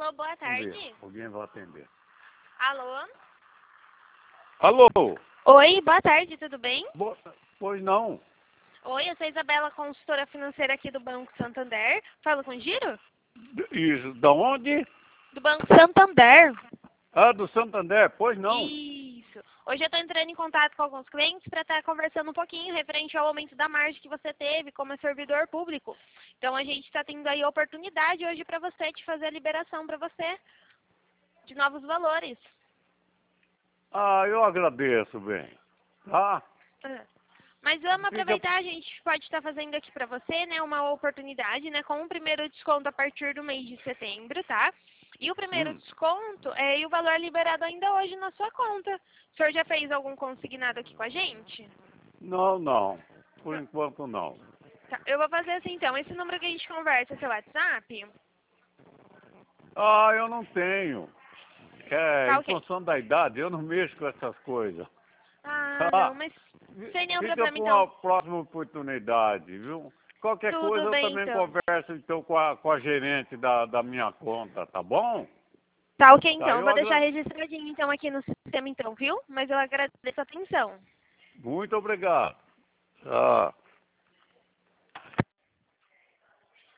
Alô, boa Vamos ver, tarde. alguém vai atender. Alô? Alô? Oi, boa tarde, tudo bem? Pois não. Oi, eu sou a Isabela, consultora financeira aqui do Banco Santander. Falo com o Giro? Isso, da onde? Do Banco Santander. Ah, do Santander, pois não. Isso. Hoje eu estou entrando em contato com alguns clientes para estar conversando um pouquinho referente ao aumento da margem que você teve como servidor público. Então a gente está tendo aí a oportunidade hoje para você de fazer a liberação para você de novos valores. Ah, eu agradeço, bem. Tá? Mas vamos Fica... aproveitar, a gente pode estar fazendo aqui para você, né, uma oportunidade, né, com o primeiro desconto a partir do mês de setembro, tá? E o primeiro desconto e o valor liberado ainda hoje na sua conta. O senhor já fez algum consignado aqui com a gente? Não, não. Por enquanto não. Tá, eu vou fazer assim então. Esse número que a gente conversa é seu WhatsApp? Ah, eu não tenho. Tá Em ok. função da idade, eu não mexo com essas coisas. Ah, não, Tá? mas sem nenhum Fica problema para uma então. próxima oportunidade, viu? Qualquer coisa Tudo eu bem também então. converso então com a gerente da minha conta, tá bom? Tá ok Tá, então. Eu eu vou deixar agradeço. registradinho então aqui no sistema então, viu? Mas eu agradeço a atenção. Muito obrigado. Tá.